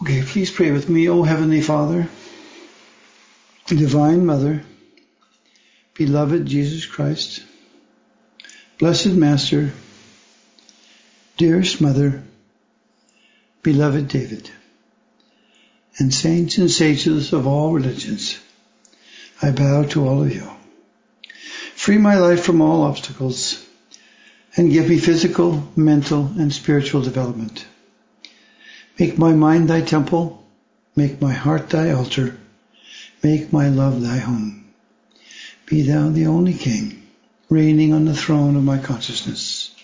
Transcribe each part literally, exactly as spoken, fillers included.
Okay, please pray with me. O Heavenly Father, Divine Mother, beloved Jesus Christ, Blessed Master, dearest Mother, beloved David, and saints and sages of all religions, I bow to all of you. Free my life from all obstacles and give me physical, mental, and spiritual development. Make my mind thy temple, make my heart thy altar, make my love thy home. Be thou the only King, reigning on the throne of my consciousness.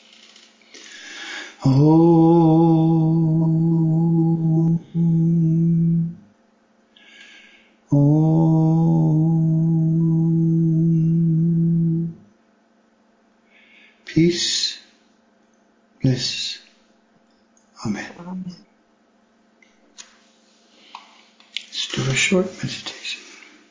Om. Om. Peace, bliss. Amen. Amen. Let's do a short meditation.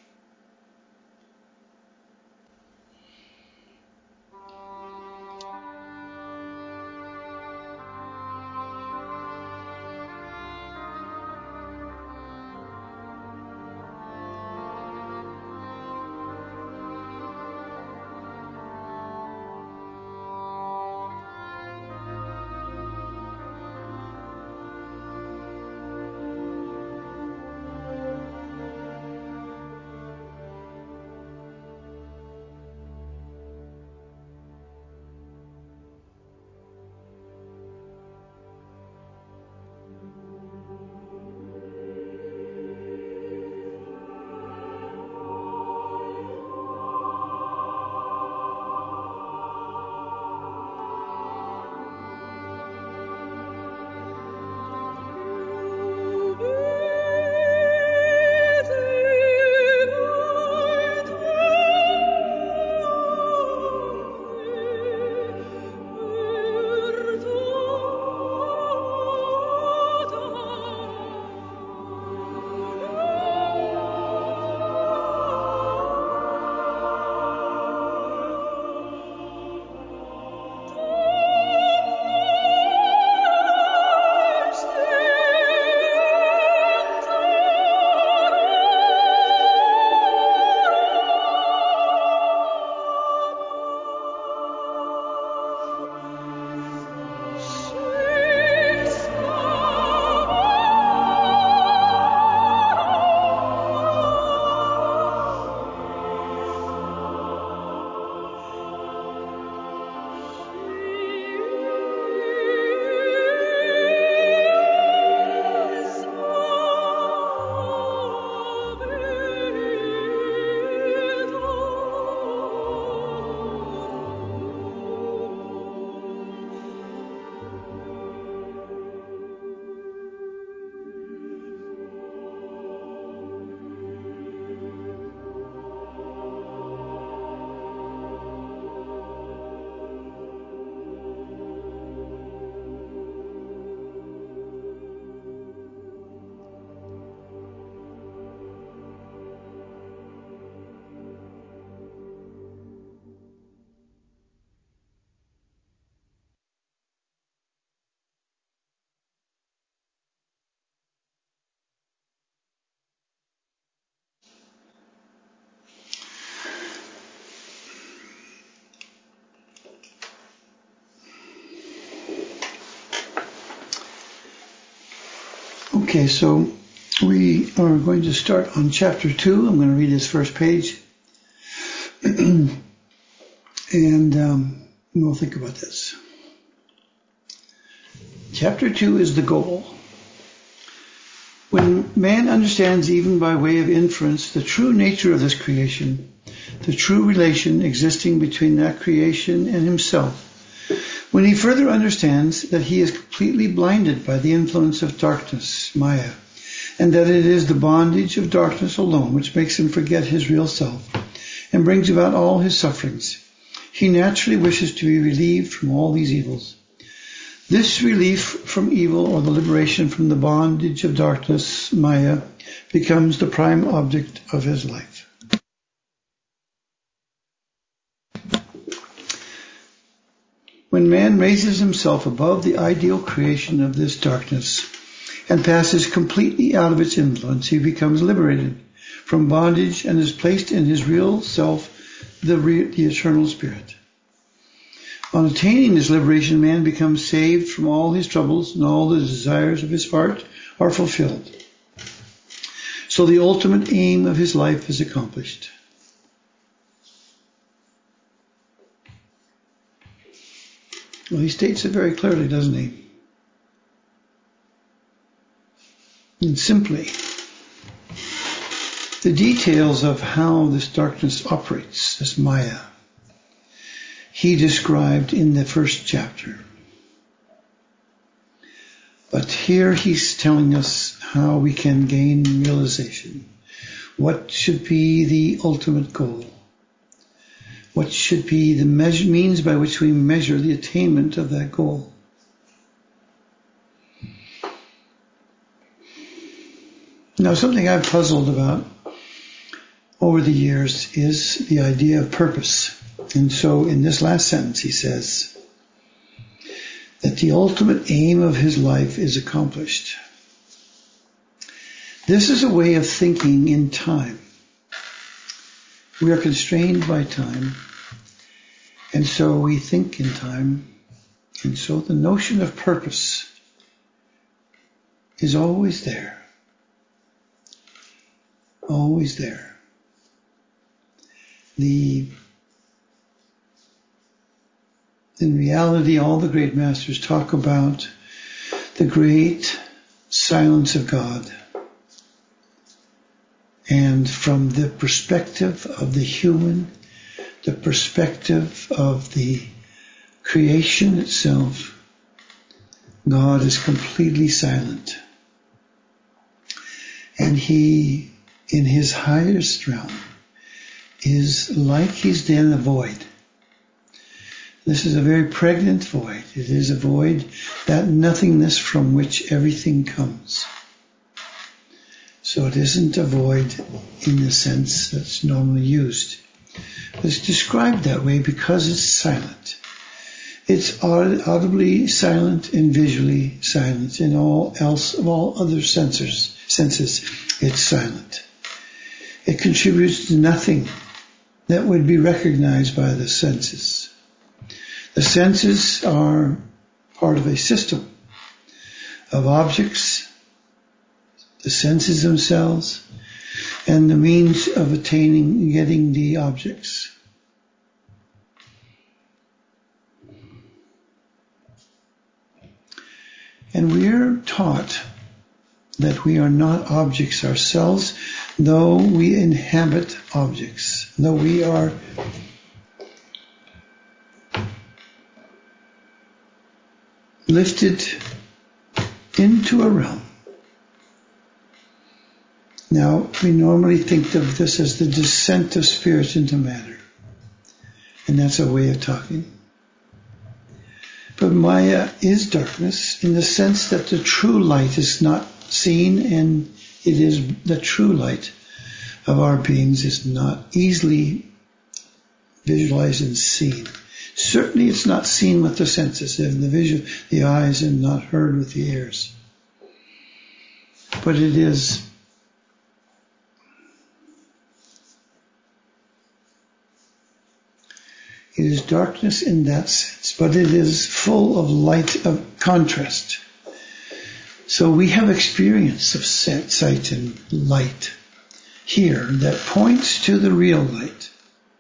Okay, so we are going to start on chapter two. I'm going to read this first page. and um, we'll think about this. Chapter two is the goal. When man understands, even by way of inference, the true nature of this creation, the true relation existing between that creation and himself, when he further understands that he is completely blinded by the influence of darkness, Maya, and that it is the bondage of darkness alone which makes him forget his real self and brings about all his sufferings, he naturally wishes to be relieved from all these evils. This relief from evil, or the liberation from the bondage of darkness, Maya, becomes the prime object of his life. When man raises himself above the ideal creation of this darkness and passes completely out of its influence, he becomes liberated from bondage and is placed in his real self, the, re- the eternal spirit. On attaining this liberation, man becomes saved from all his troubles, and all the desires of his heart are fulfilled. So the ultimate aim of his life is accomplished. Well, he states it very clearly, doesn't he? And simply, the details of how this darkness operates, this Maya, he described in the first chapter. But here he's telling us how we can gain realization. What should be the ultimate goal? What should be the measure, means by which we measure the attainment of that goal? Now, something I've puzzled about over the years is the idea of purpose. And so in this last sentence he says that the ultimate aim of his life is accomplished. This is a way of thinking in time. We are constrained by time, and so we think in time, and so the notion of purpose is always there. Always there. The In reality, all the great masters talk about the great silence of God. And from the perspective of the human, the perspective of the creation itself, God is completely silent. And he, in his highest realm, is like he's in a void. This is a very pregnant void. It is a void, that nothingness from which everything comes. So it isn't a void in the sense that's normally used. It's described that way because it's silent. It's audibly silent and visually silent. In all else, of all other sensors, senses, it's silent. It contributes to nothing that would be recognized by the senses. The senses are part of a system of objects, the senses themselves, and the means of attaining, getting the objects. And we are taught that we are not objects ourselves, though we inhabit objects, though we are lifted into a realm. Now, we normally think of this as the descent of spirit into matter. And that's a way of talking. But Maya is darkness in the sense that the true light is not seen, and it is the true light of our beings is not easily visualized and seen. Certainly it's not seen with the senses, and the vision, the eyes, and not heard with the ears. But it is It is darkness in that sense, but it is full of light, of contrast. So we have experience of sight and light here that points to the real light.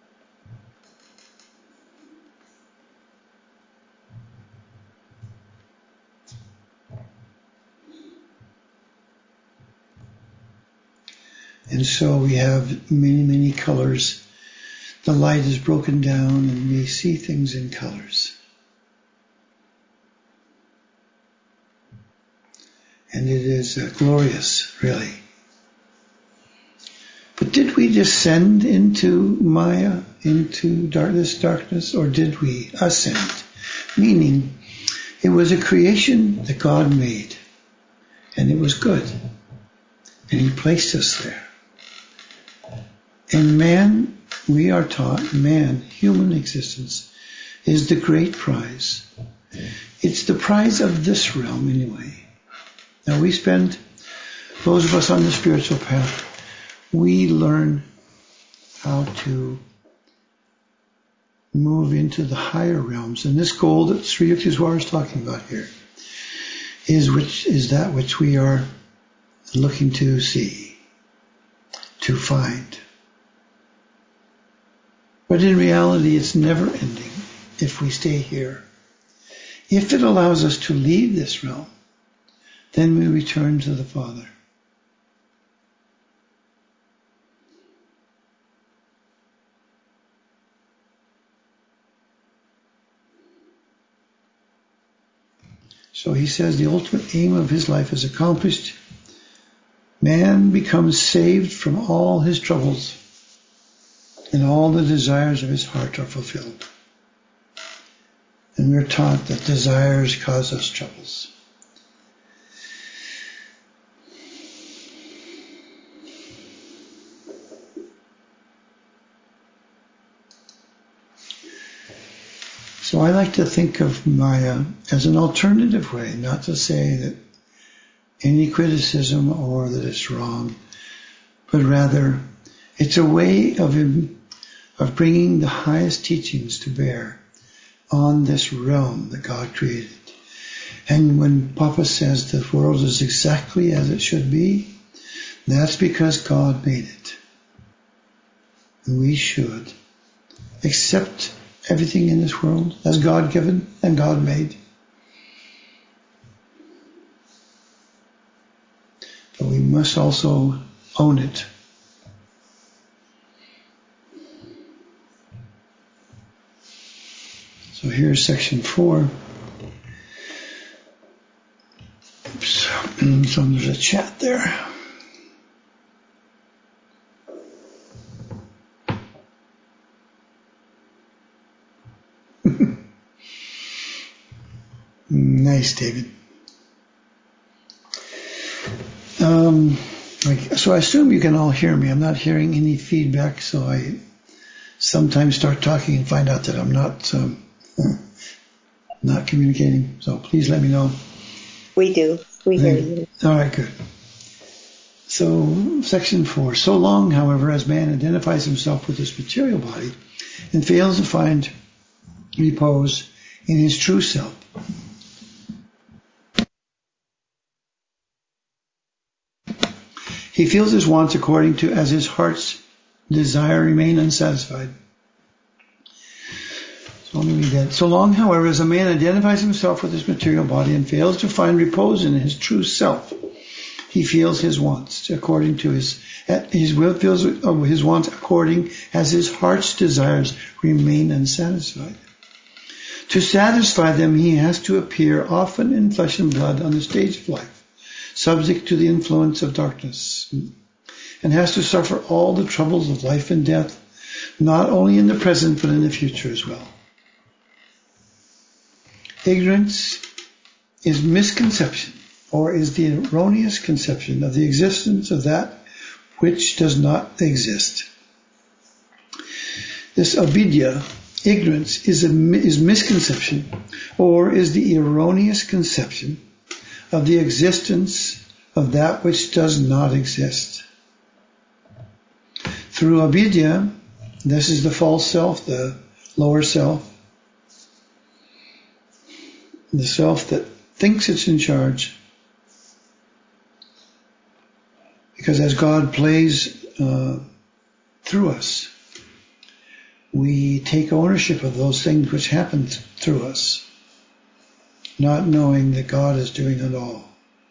And so we have many, many colors. The light is broken down and we see things in colors. And it is uh, glorious, really. But did we descend into Maya, into dark, this darkness, or did we ascend? Meaning, it was a creation that God made, and it was good. And He placed us there. And man, we are taught, man, human existence, is the great prize. It's the prize of this realm, anyway. Now we spend, those of us on the spiritual path, we learn how to move into the higher realms. And this goal that Sri Yukteswar is talking about here is which is that which we are looking to see, to find. But in reality, it's never ending if we stay here. If it allows us to leave this realm, then we return to the Father. So he says the ultimate aim of his life is accomplished. Man becomes saved from all his troubles, and all the desires of his heart are fulfilled. And we're taught that desires cause us troubles. So I like to think of Maya as an alternative way, not to say that any criticism or that it's wrong, but rather it's a way of of bringing the highest teachings to bear on this realm that God created. And when Papa says the world is exactly as it should be, that's because God made it. And we should accept everything in this world as God given and God made. But we must also own it. So here's section four. Oops. So there's a chat there. Nice, David. Um, so I assume you can all hear me. I'm not hearing any feedback, so I sometimes start talking and find out that I'm not um, not communicating. So please let me know. We do. We hear you. All right, good. So section four. So long, however, as man identifies himself with this material body and fails to find repose in his true self, he feels his wants according to as his heart's desire remain unsatisfied. So let me read that. So long, however, as a man identifies himself with his material body and fails to find repose in his true self, he feels his wants according to his his will feels his wants according as his heart's desires remain unsatisfied. To satisfy them, he has to appear often in flesh and blood on the stage of life, subject to the influence of darkness, and has to suffer all the troubles of life and death, not only in the present but in the future as well. Ignorance is misconception, or is the erroneous conception of the existence of that which does not exist. This avidya, ignorance, is, a, is misconception, or is the erroneous conception of the existence of that which does not exist. Through avidya, this is the false self, the lower self, the self that thinks it's in charge. Because as God plays uh, through us, we take ownership of those things which happen th- through us, not knowing that God is doing it all.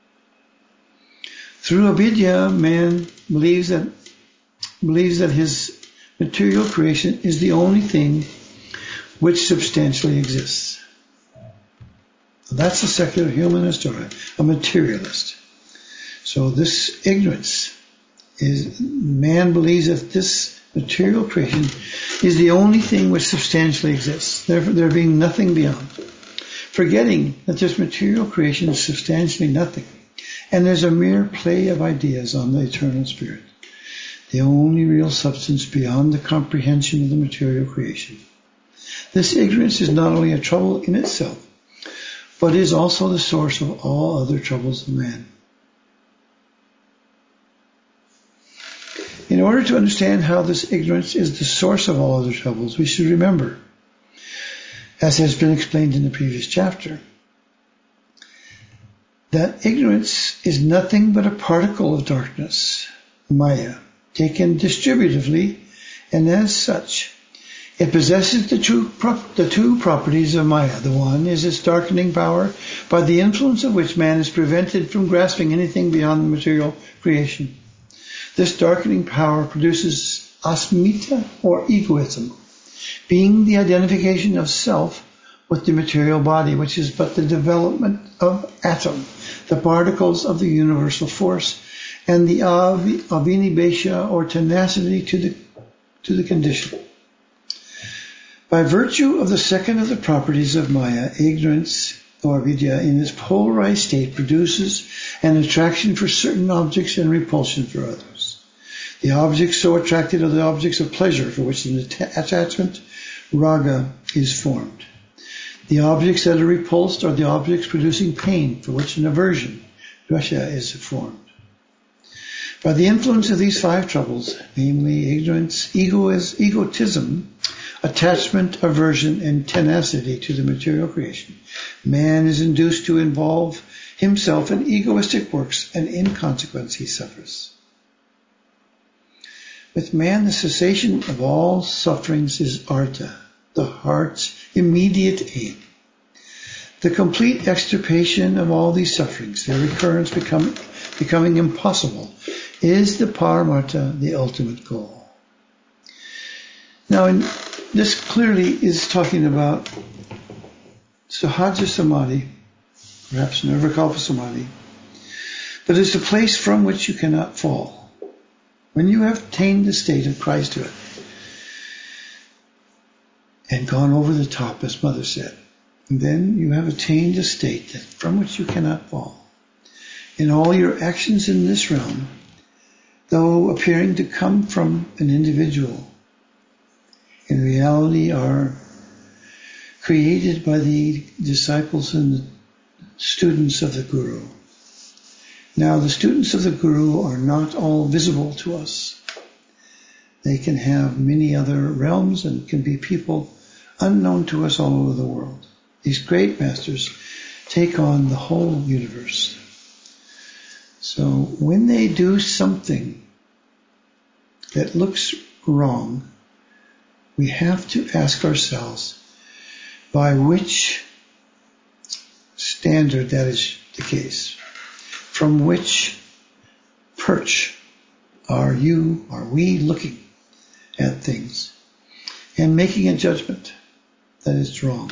Through avidya, man believes that believes that his material creation is the only thing which substantially exists. That's a secular humanist or a, a materialist. So this ignorance is, man believes that this material creation is the only thing which substantially exists, there, there being nothing beyond. Forgetting that this material creation is substantially nothing, and there's a mere play of ideas on the eternal spirit, the only real substance beyond the comprehension of the material creation. This ignorance is not only a trouble in itself, but is also the source of all other troubles of man. In order to understand how this ignorance is the source of all other troubles, we should remember, as has been explained in the previous chapter, that ignorance is nothing but a particle of darkness, Maya, taken distributively, and as such, it possesses the, true prop- the two properties of Maya. The one is its darkening power, by the influence of which man is prevented from grasping anything beyond the material creation. This darkening power produces asmita, or egoism, being the identification of self with the material body, which is but the development of atom, the particles of the universal force, and the avinibesha, or tenacity, to the to the condition. By virtue of the second of the properties of Maya, ignorance, or vidya, in its polarized state, produces an attraction for certain objects and repulsion for others. The objects so attracted are the objects of pleasure, for which an attachment, raga, is formed. The objects that are repulsed are the objects producing pain, for which an aversion, dvesha, is formed. By the influence of these five troubles, namely ignorance, egoism, egotism, attachment, aversion, and tenacity to the material creation, man is induced to involve himself in egoistic works, and in consequence he suffers. With man, the cessation of all sufferings is artha, the heart's immediate aim. The complete extirpation of all these sufferings, their recurrence become, becoming impossible, is the paramartha, the ultimate goal. Now, in, this clearly is talking about sahaja samadhi, perhaps nirvikalpa samadhi, but it's a place from which you cannot fall. When you have attained the state of Christhood and gone over the top, as Mother said, then you have attained a state that from which you cannot fall. In all your actions in this realm, though appearing to come from an individual, in reality are created by the disciples and the students of the Guru. Now, the students of the Guru are not all visible to us. They can have many other realms and can be people unknown to us all over the world. These great masters take on the whole universe. So when they do something that looks wrong, we have to ask ourselves by which standard that is the case. From which perch are you, are we looking at things and making a judgment that is wrong?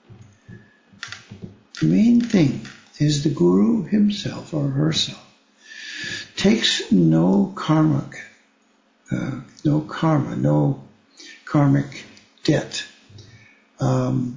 The main thing is the Guru himself or herself takes no karmic, uh, no karma, no karmic debt um,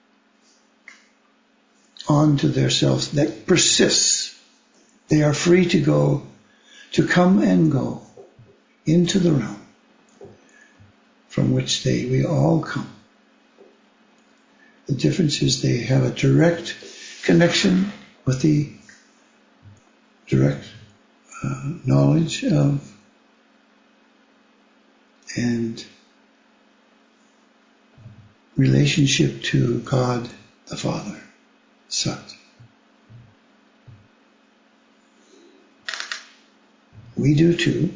onto themselves that persists. They are free to go, to come and go into the realm from which they we all come. The difference is they have a direct connection with the direct uh, knowledge of and relationship to God the Father, Sat. We do too.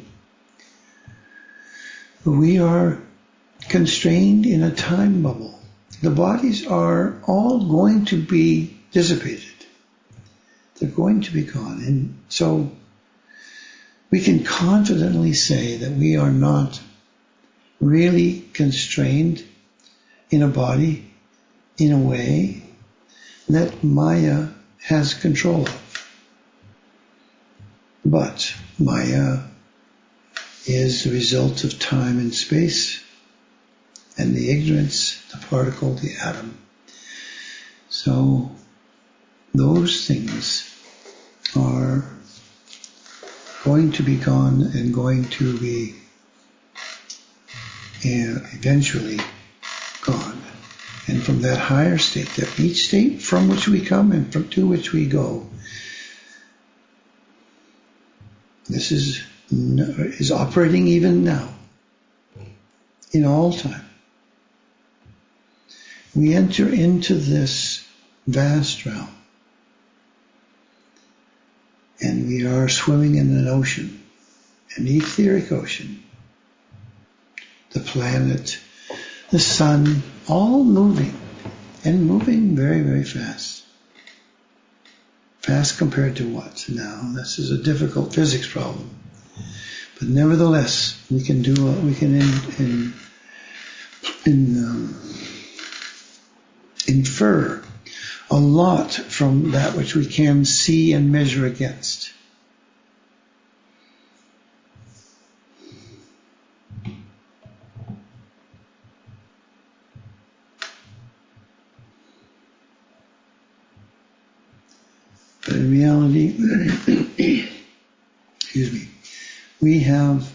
We are constrained in a time bubble. The bodies are all going to be dissipated. They're going to be gone. And so we can confidently say that we are not really constrained in a body in a way that Maya has control of. But Maya is the result of time and space, and the ignorance, the particle, the atom. So those things are going to be gone and going to be uh, eventually gone. And from that higher state, that each state from which we come and from to which we go, this is is operating even now, in all time. We enter into this vast realm, and we are swimming in an ocean, an etheric ocean. The planet, the sun, all moving, and moving very, very fast. Fast compared to what now? This is a difficult physics problem. But nevertheless, we can do, we can in, in, in, um, infer a lot from that which we can see and measure against. But in reality, excuse me, we have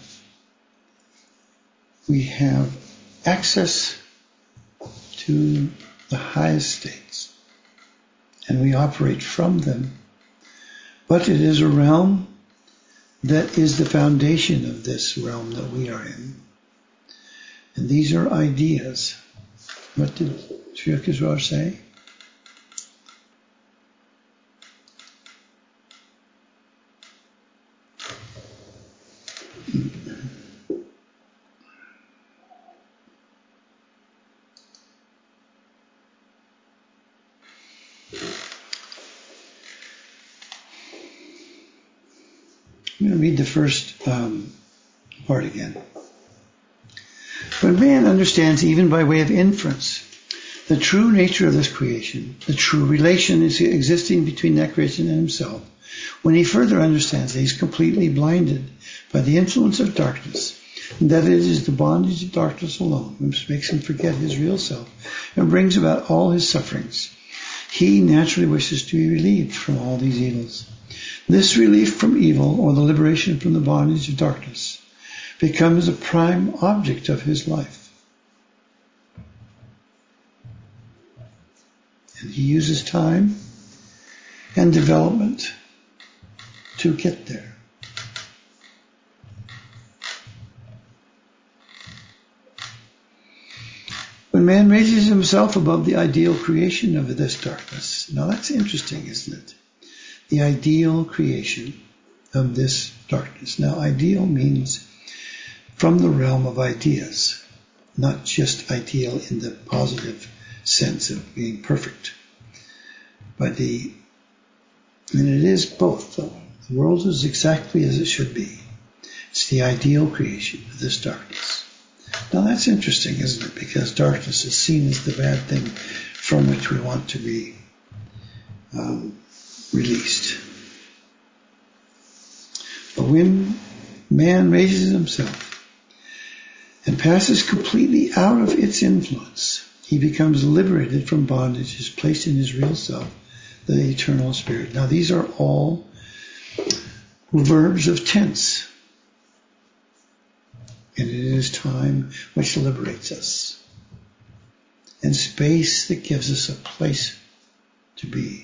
we have access to the highest states, and we operate from them. But it is a realm that is the foundation of this realm that we are in. And these are ideas. What did Sri Yukteswar say? I'm going to read the first um, part again. When man understands, even by way of inference, the true nature of this creation, the true relation is existing between that creation and himself, when he further understands that he's completely blinded by the influence of darkness, and that it is the bondage of darkness alone which makes him forget his real self and brings about all his sufferings, he naturally wishes to be relieved from all these evils. This relief from evil, or the liberation from the bondage of darkness, becomes a prime object of his life. And he uses time and development to get there. When man raises himself above the ideal creation of this darkness, now that's interesting, isn't it? The ideal creation of this darkness. Now, ideal means from the realm of ideas, not just ideal in the positive sense of being perfect. But the, and it is both, though. The world is exactly as it should be. It's the ideal creation of this darkness. Now, that's interesting, isn't it? Because darkness is seen as the bad thing from which we want to be um, released. But when man raises himself and passes completely out of its influence, he becomes liberated from bondage, is placed in his real self, the eternal spirit. Now these are all verbs of tense. And it is time which liberates us, and space that gives us a place to be.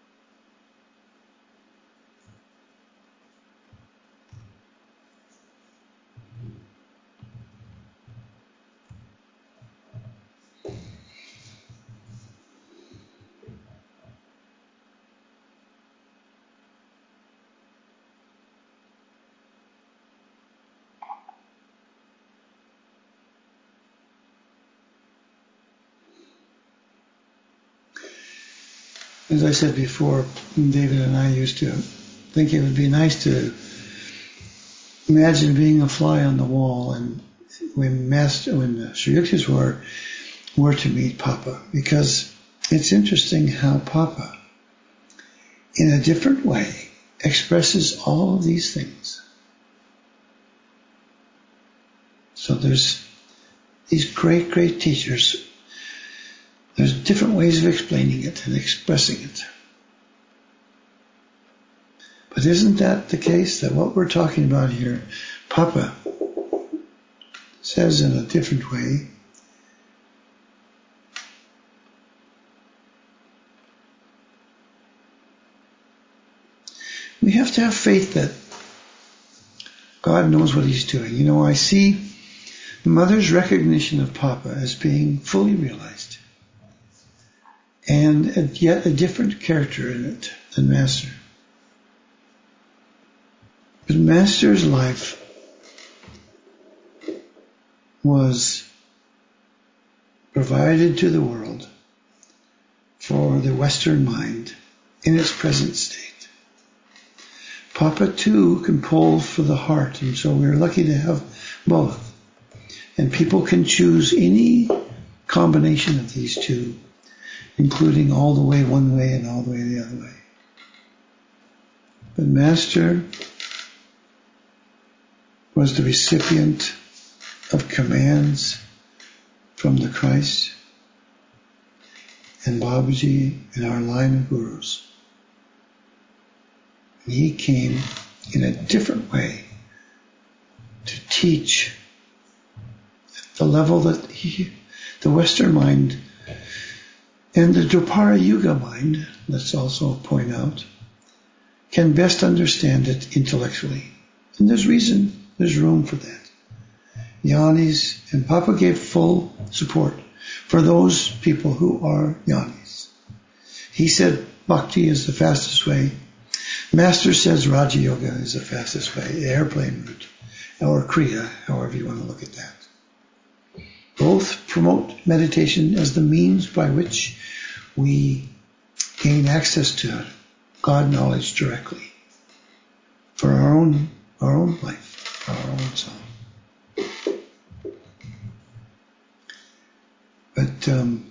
As I said before, David and I used to think it would be nice to imagine being a fly on the wall, and when Master, when Sri Yukteswar were to meet Papa, because it's interesting how Papa, in a different way, expresses all of these things. So there's these great, great teachers. There's different ways of explaining it and expressing it. But isn't that the case, that what we're talking about here, Papa says in a different way, we have to have faith that God knows what he's doing. You know, I see Mother's recognition of Papa as being fully realized, and yet a different character in it than Master. But Master's life was provided to the world for the Western mind in its present state. Papa too can pull for the heart, and so we're lucky to have both. And people can choose any combination of these two, including all the way one way and all the way the other way. But Master was the recipient of commands from the Christ and Babaji and our line of gurus. And he came in a different way to teach at the level that he, the Western mind and the Dwapara Yuga mind, let's also point out, can best understand it intellectually. And there's reason, there's room for that. Jnanis, and Papa gave full support for those people who are Jnanis. He said Bhakti is the fastest way. Master says Raja Yoga is the fastest way, the airplane route, or Kriya, however you want to look at that. Both promote meditation as the means by which we gain access to God knowledge directly for our own, our own life, our own self. But um,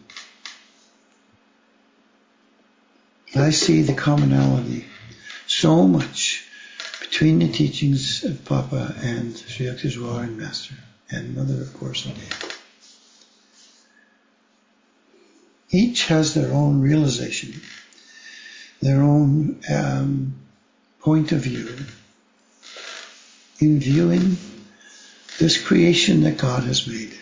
I see the commonality so much between the teachings of Papa and Sri Yukteswar and Master, and Mother, of course, and Dad. Each has their own realization, their own um, point of view in viewing this creation that God has made.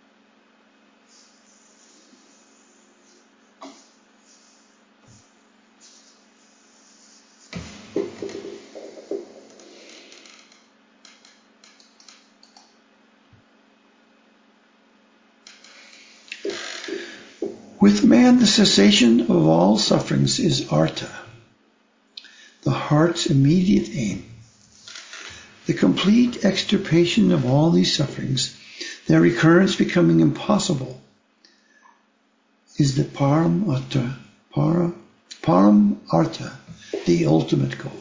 With man, the cessation of all sufferings is artha, the heart's immediate aim. The complete extirpation of all these sufferings, their recurrence becoming impossible, is the param artha, para, param artha, the ultimate goal.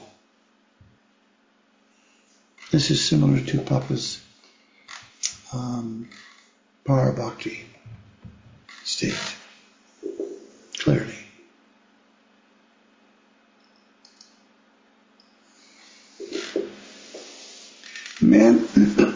This is similar to Papa's um, Parabhakti state. Clearly. Man,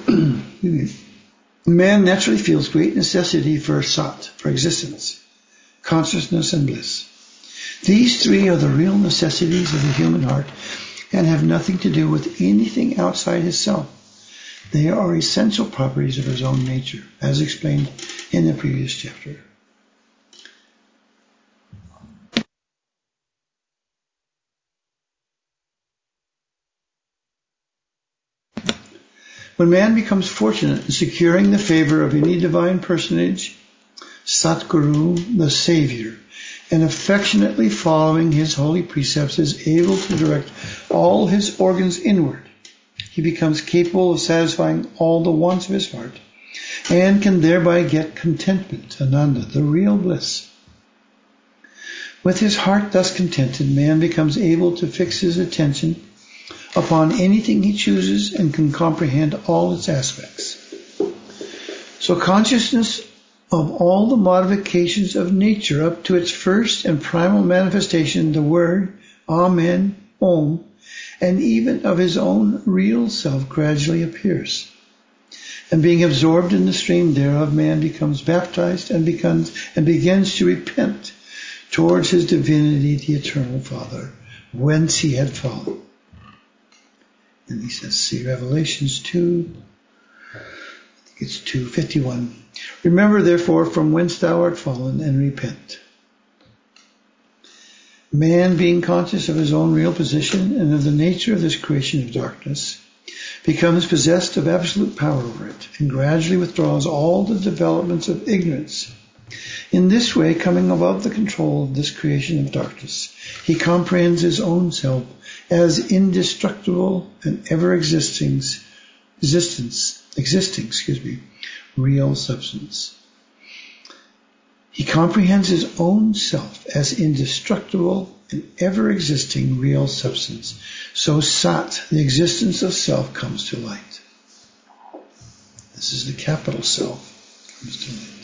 man naturally feels great necessity for sat, for existence, consciousness, and bliss. These three are the real necessities of the human heart and have nothing to do with anything outside his self. They are essential properties of his own nature, as explained in the previous chapter. When man becomes fortunate in securing the favor of any divine personage, Satguru, the Savior, and affectionately following his holy precepts, is able to direct all his organs inward. He becomes capable of satisfying all the wants of his heart and can thereby get contentment, ananda, the real bliss. With his heart thus contented, man becomes able to fix his attention upon anything he chooses and can comprehend all its aspects. So consciousness of all the modifications of nature up to its first and primal manifestation, the word, Amen, Om, and even of his own real self gradually appears. And being absorbed in the stream thereof, man becomes baptized and becomes and begins to repent towards his divinity, the Eternal Father, whence he had fallen. And he says, see Revelations two, I think it's two fifty-one. Remember, therefore, from whence thou art fallen, and repent. Man, being conscious of his own real position and of the nature of this creation of darkness, becomes possessed of absolute power over it, and gradually withdraws all the developments of ignorance. In this way, coming above the control of this creation of darkness, he comprehends his own self as indestructible and ever-existing, existence, existing, excuse me, real substance. He comprehends his own self as indestructible and ever-existing real substance. So Sat, the existence of self, comes to light. This is the capital Self, comes to light.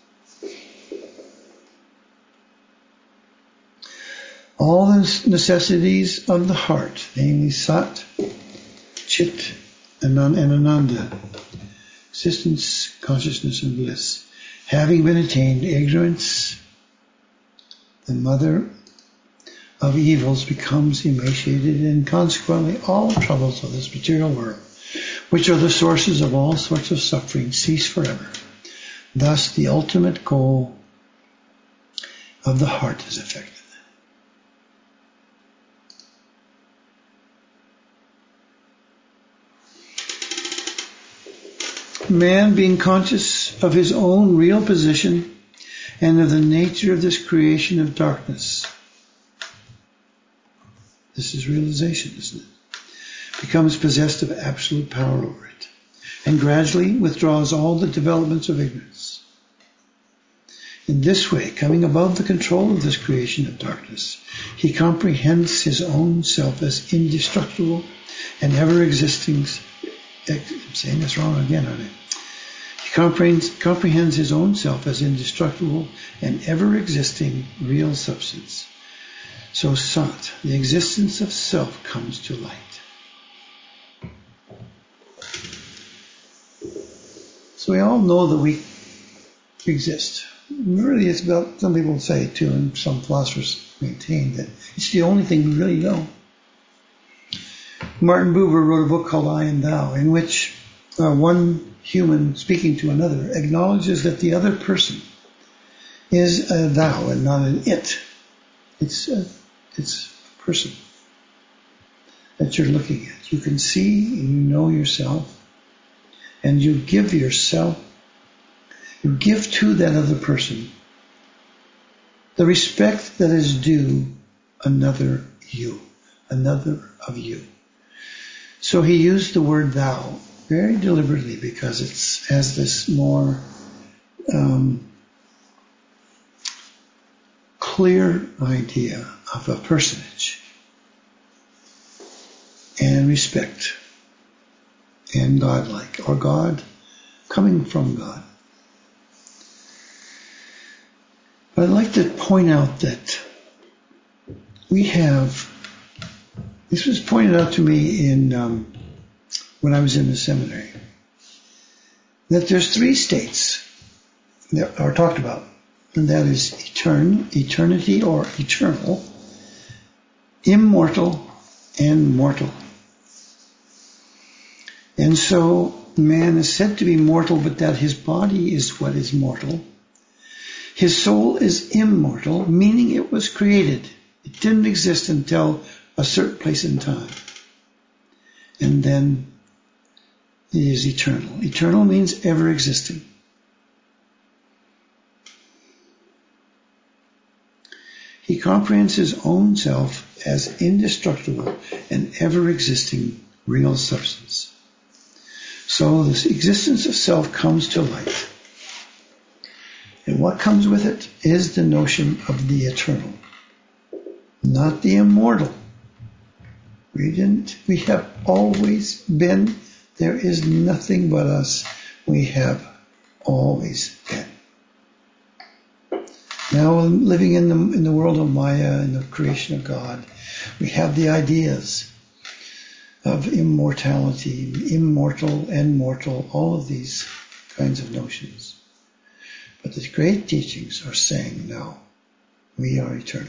All the necessities of the heart, namely Sat, Chit, and Ananda, existence, consciousness, and bliss, having been attained, ignorance, the mother of evils, becomes emaciated, and consequently all troubles of this material world, which are the sources of all sorts of suffering, cease forever. Thus the ultimate goal of the heart is effected. Man, being conscious of his own real position and of the nature of this creation of darkness, this is realization, isn't it? Becomes possessed of absolute power over it, and gradually withdraws all the developments of ignorance. In this way, coming above the control of this creation of darkness, he comprehends his own self as indestructible and ever-existing. I'm saying this wrong again, aren't I? He comprehends, comprehends his own self as indestructible and ever-existing real substance. So Sat, the existence of self, comes to light. So we all know that we exist. Really, it's about, some people say too, and some philosophers maintain that it's the only thing we really know. Martin Buber wrote a book called I and Thou, in which uh, one human speaking to another acknowledges that the other person is a thou and not an it. It's a, it's a person that you're looking at. You can see and you know yourself, and you give yourself, you give to that other person the respect that is due another you, another of you. So he used the word thou very deliberately because it has this more um, clear idea of a personage and respect and godlike, or God coming from God. But I'd like to point out that we have, this was pointed out to me in um, when I was in the seminary, that there's three states that are talked about, and that is etern, eternity or eternal, immortal, and mortal. And so man is said to be mortal, but that his body is what is mortal. His soul is immortal, meaning it was created. It didn't exist until a certain place in time. And then it is eternal. Eternal means ever existing. He comprehends his own self as indestructible and ever existing real substance. So this existence of self comes to light. And what comes with it is the notion of the eternal, not the immortal. We didn't, we have always been. There is nothing but us. We have always been. Now living in the in the world of Maya, in the creation of God, we have the ideas of immortality, immortal and mortal, all of these kinds of notions. But the great teachings are saying, no, we are eternal.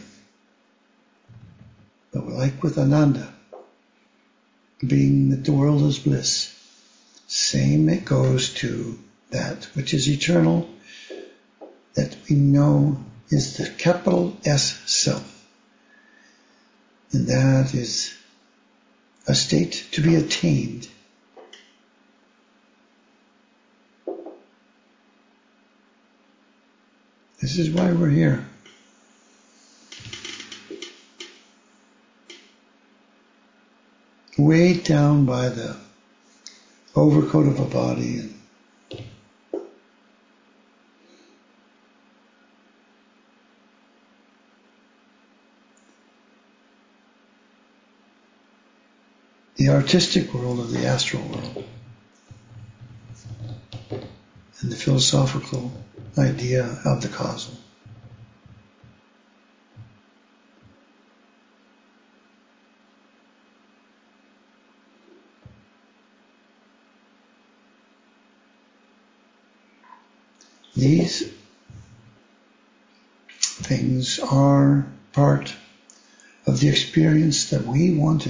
But like with Ananda, being that the world is bliss, same it goes to that which is eternal, that we know is the capital S self. And that is a state to be attained This is why we're here. Weighed down by the overcoat of a body and the artistic world of the astral world and the philosophical idea of the causal. These things are part of the experience that we wanted.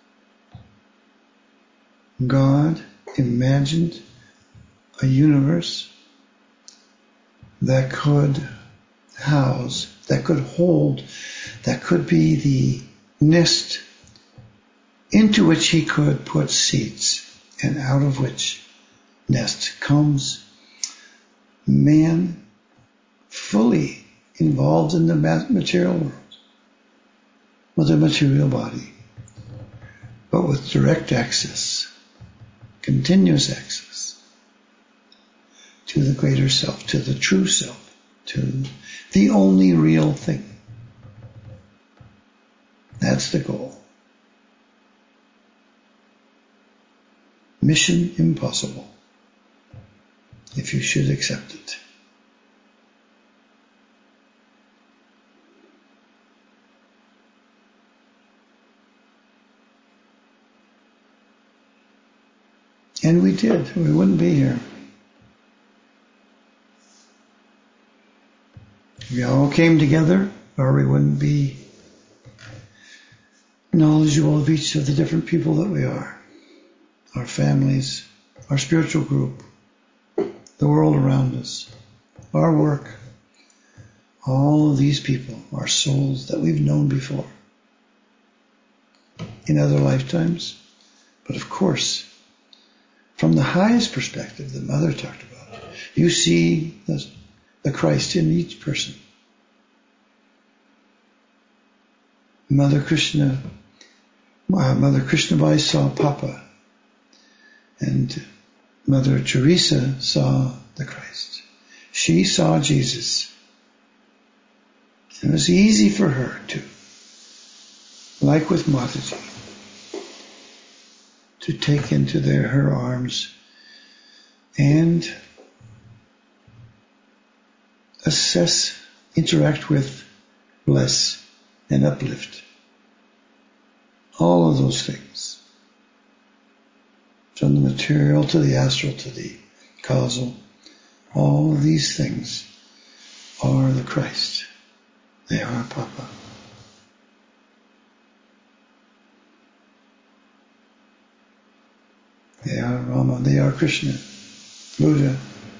God imagined a universe that could house, that could hold, that could be the nest into which he could put seeds, and out of which nest comes man fully involved in the material world, with a material body, but with direct access, continuous access to the greater self, to the true self, to the only real thing. That's the goal. Mission impossible, if you should accept it. And we did. We wouldn't be here. We all came together, or we wouldn't be knowledgeable of each of the different people that we are. Our families, our spiritual group, the world around us, our work, all of these people are souls that we've known before in other lifetimes. But of course, from the highest perspective that Mother talked about, you see the, the Christ in each person. Mother Krishna, uh, Mother Krishnabai saw Papa, and Mother Teresa saw the Christ. She saw Jesus. It was easy for her to, like with Mataji, to take into their her arms and assess, interact with, bless, and uplift. All of those things. From the material to the astral to the causal, all of these things are the Christ. They are Papa. They are Rama. They are Krishna, Buddha.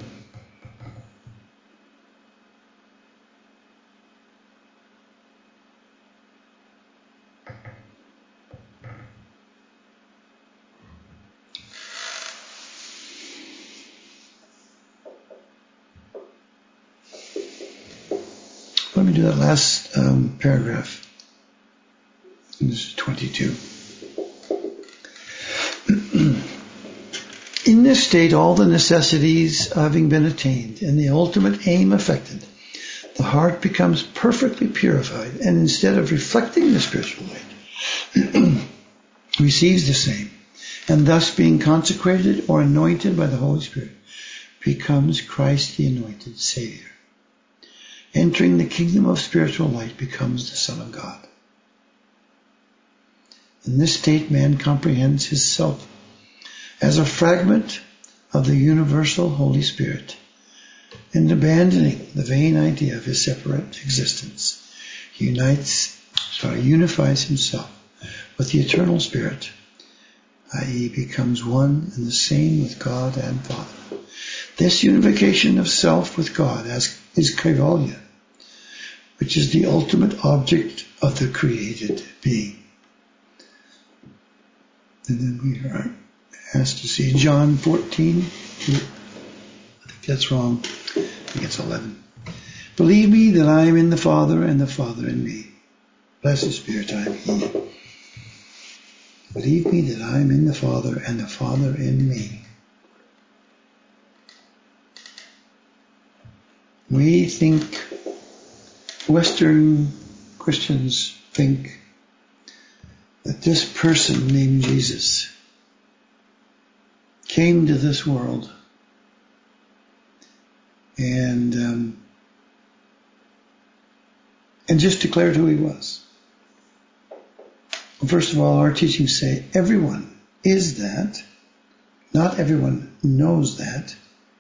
Let me do that last um, paragraph. This is twenty-two. In this state, all the necessities having been attained and the ultimate aim effected, the heart becomes perfectly purified, and instead of reflecting the spiritual light, receives the same, and thus being consecrated or anointed by the Holy Spirit, becomes Christ the anointed Savior. Entering the kingdom of spiritual light, becomes the Son of God. In this state, man comprehends his self as a fragment of the universal Holy Spirit, and abandoning the vain idea of his separate existence, unites, sorry, unifies himself with the eternal Spirit, that is, becomes one and the same with God and Father. This unification of self with God as is Kaivalya, which is the ultimate object of the created being. And then we are asked to see John fourteen. I think that's wrong. I think it's eleven. Believe me that I am in the Father and the Father in me. Blessed Spirit, I am He. Believe me that I am in the Father and the Father in me. We think, Western Christians think, that this person named Jesus came to this world and um, and just declared who he was. Well, first of all, our teachings say everyone is that. Not everyone knows that.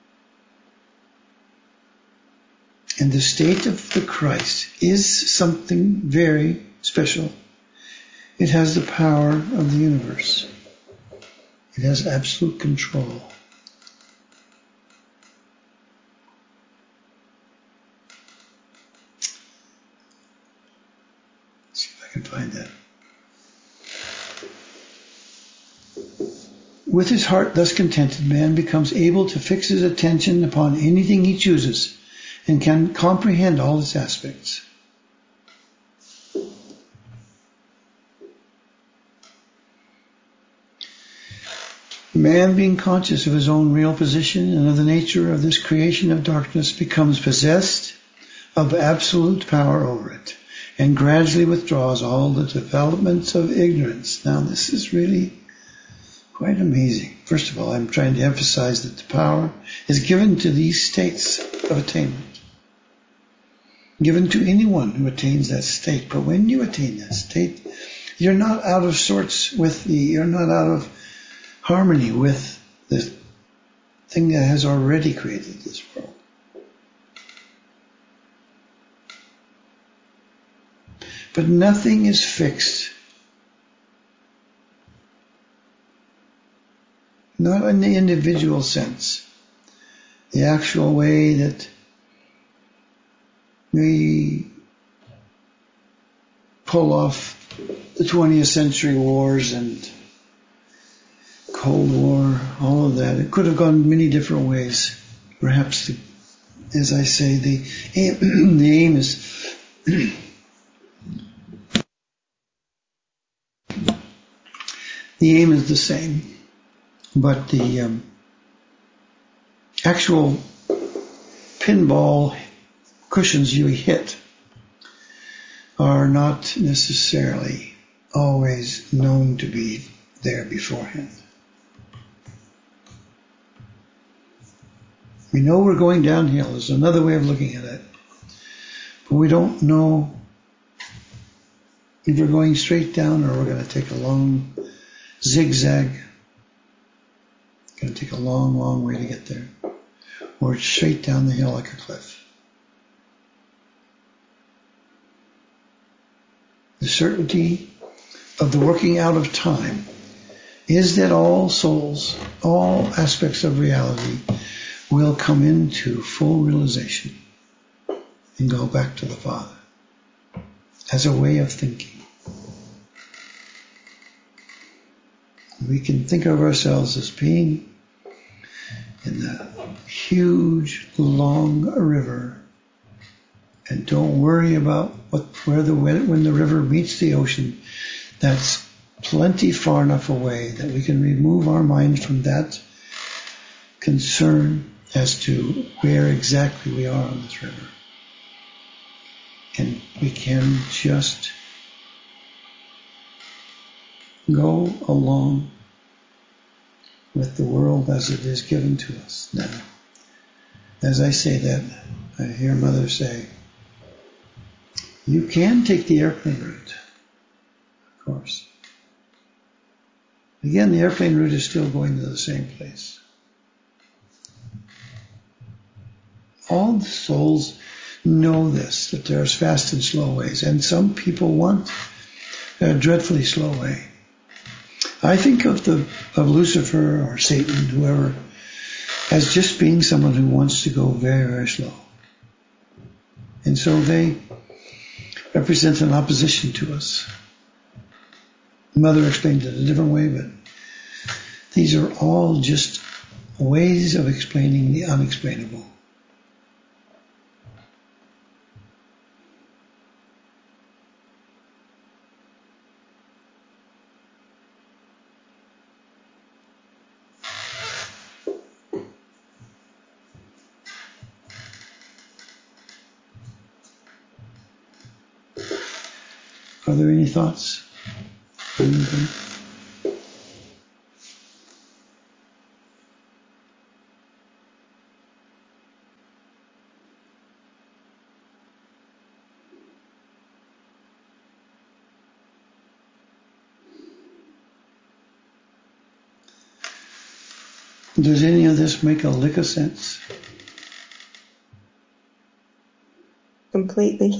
And the state of the Christ is something very special. It has the power of the universe. It has absolute control. Let's see if I can find that. With his heart thus contented, man becomes able to fix his attention upon anything he chooses and can comprehend all its aspects. Man, being conscious of his own real position and of the nature of this creation of darkness, becomes possessed of absolute power over it and gradually withdraws all the developments of ignorance. Now, this is really quite amazing. First of all, I'm trying to emphasize that the power is given to these states of attainment, given to anyone who attains that state. But when you attain that state, you're not out of sorts with the, you're not out of harmony with the thing that has already created this world. But nothing is fixed. Not in the individual sense. The actual way that we pull off the twentieth century wars and Cold War, all of that. It could have gone many different ways. Perhaps, the, as I say, the aim, the aim is the aim is the same, but the um, actual pinball cushions you hit are not necessarily always known to be there beforehand. We know we're going downhill. There's another way of looking at it. But we don't know if we're going straight down or we're going to take a long zigzag. It's going to take a long, long way to get there. Or straight down the hill like a cliff. The certainty of the working out of time is that all souls, all aspects of reality, will come into full realization and go back to the Father as a way of thinking. We can think of ourselves as being in the huge, long river, and don't worry about what, where the when the river meets the ocean. That's plenty far enough away that we can remove our mind from that concern as to where exactly we are on this river. And we can just go along with the world as it is given to us now. As I say that, I hear Mother say, you can take the airplane route, of course. Again, the airplane route is still going to the same place. All the souls know this, that there's fast and slow ways, and some people want a dreadfully slow way. I think of the of Lucifer or Satan, whoever, as just being someone who wants to go very, very slow. And so they represent an opposition to us. Mother explained it a different way, but these are all just ways of explaining the unexplainable. Are there any thoughts? Anything? Does any of this make a lick of sense? Completely.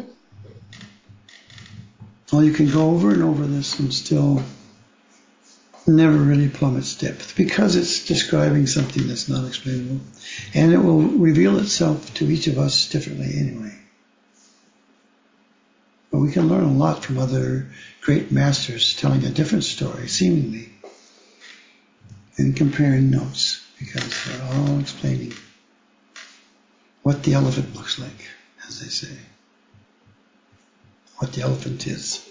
Well, you can go over and over this and still never really plumb its depth because it's describing something that's not explainable. And it will reveal itself to each of us differently anyway. But we can learn a lot from other great masters telling a different story, seemingly, and comparing notes because they're all explaining what the elephant looks like, as they say. What the elephant is.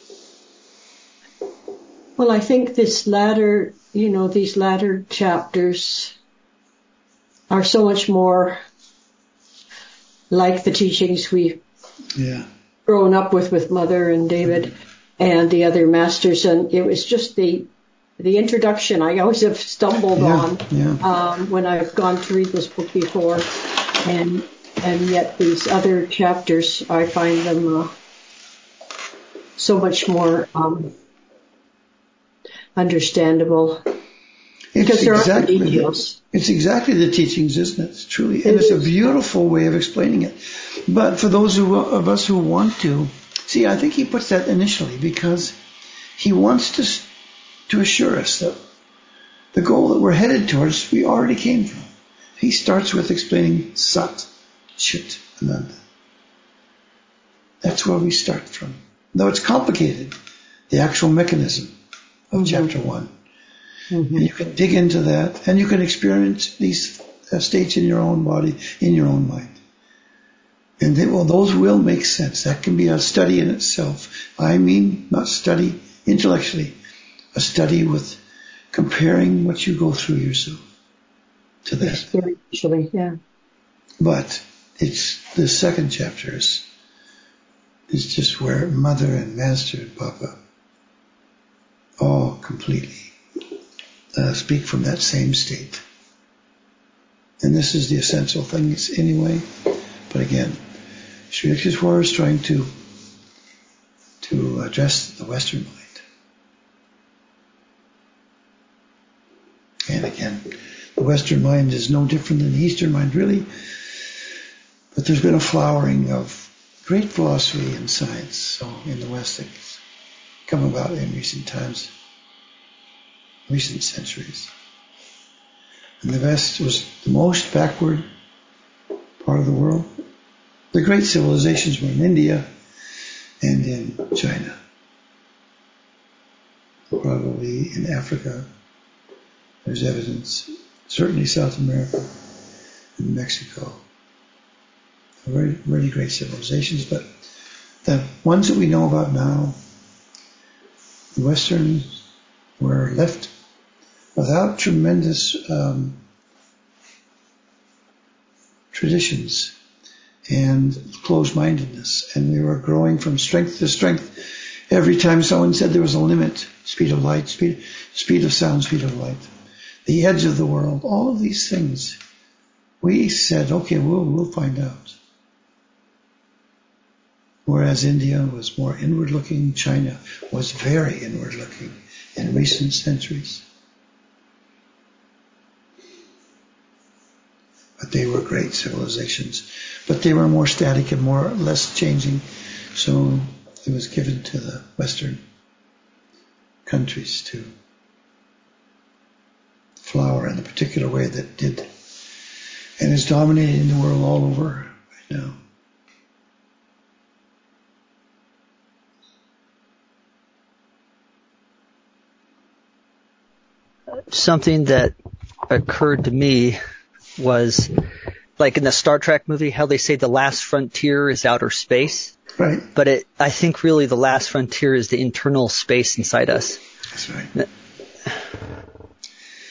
Well, I think this latter, you know, these latter chapters are so much more like the teachings we've yeah. grown up with, with Mother and David mm-hmm. and the other masters. And it was just the the introduction I always have stumbled yeah, on yeah. Um, when I've gone to read this book before. And and yet these other chapters, I find them uh, so much more um, understandable. It's because there exactly are details. The, it's exactly the teachings, isn't it? It's truly, and it it's is. a beautiful way of explaining it. But for those who, of us who want to, see, I think he puts that initially because he wants to to assure us that the goal that we're headed towards, we already came from. He starts with explaining Sat, Chit, Ananda. That's where we start from. Though it's complicated, the actual mechanism of mm-hmm. chapter one. Mm-hmm. And you can dig into that, and you can experience these uh, states in your own body, in your own mind. And they, well, those will make sense. That can be a study in itself. I mean, not study intellectually, a study with comparing what you go through yourself to that. Spiritually, yeah. But it's the second chapter is, is just where Mother and Master and Papa all completely uh, speak from that same state. And this is the essential thing anyway. But again, Sri Yukteswar is trying to to address the Western mind. And again, the Western mind is no different than the Eastern mind, really. But there's been a flowering of great philosophy and science so in the West that's come about in recent times, recent centuries. And the West was the most backward part of the world. The great civilizations were in India and in China. Probably in Africa, there's evidence. Certainly South America and Mexico. Very, very great civilizations, but the ones that we know about now, the Westerns were left without tremendous um, traditions and closed-mindedness, and we were growing from strength to strength. Every time someone said there was a limit, speed of light, speed, speed of sound, speed of light, the edge of the world, all of these things, we said, okay, we'll we'll find out. Whereas India was more inward-looking, China was very inward-looking in recent centuries. But they were great civilizations. But they were more static and more or less changing. So it was given to the Western countries to flower in the particular way that did. And is dominating the world all over right now. Something that occurred to me was, like in the Star Trek movie, how they say the last frontier is outer space. Right. But it, I think really the last frontier is the internal space inside us. That's right.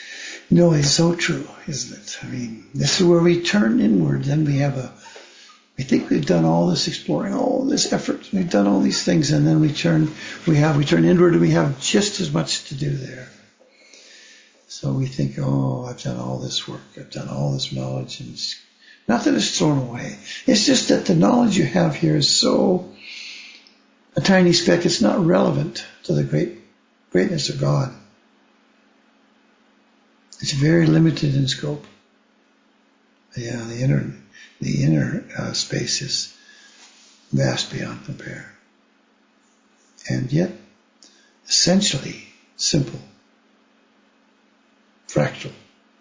No, it's so true, isn't it? I mean, this is where we turn inward, then we have a We think we've done all this exploring, all this effort, we've done all these things, and then we turn, we have, we turn inward, and we have just as much to do there. So we think, oh, I've done all this work, I've done all this knowledge, and it's, not that it's thrown away. It's just that the knowledge you have here is so a tiny speck. It's not relevant to the great greatness of God. It's very limited in scope. Yeah, the inner, the inner uh, space is vast beyond compare, and yet essentially simple, fractal.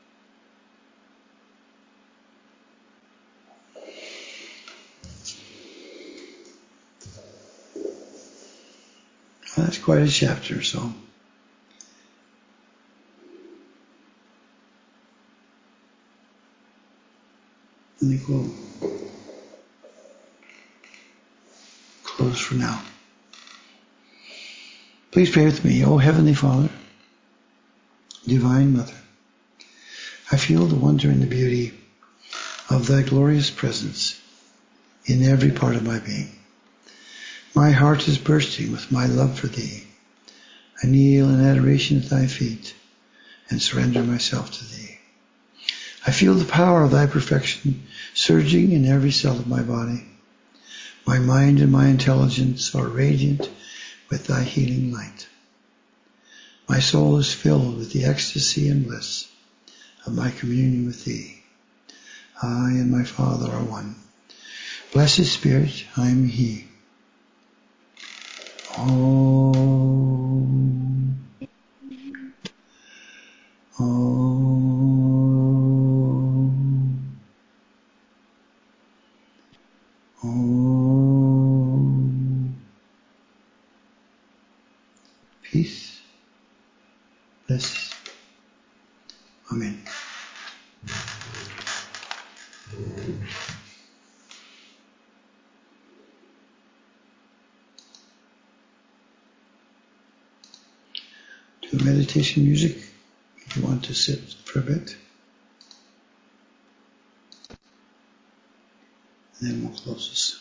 Well, that's quite a chapter, so. I think we'll close for now. Please pray with me. O Heavenly Father, Divine Mother, I feel the wonder and the beauty of Thy glorious presence in every part of my being. My heart is bursting with my love for Thee. I kneel in adoration at Thy feet and surrender myself to Thee. I feel the power of Thy perfection surging in every cell of my body. My mind and my intelligence are radiant with Thy healing light. My soul is filled with the ecstasy and bliss of my communion with Thee. I and my Father are one. Blessed Spirit, I am He. Om. Om. Om. Peace. Bliss. Amen. Do meditation music if you want to sit for a bit. And then we'll close this.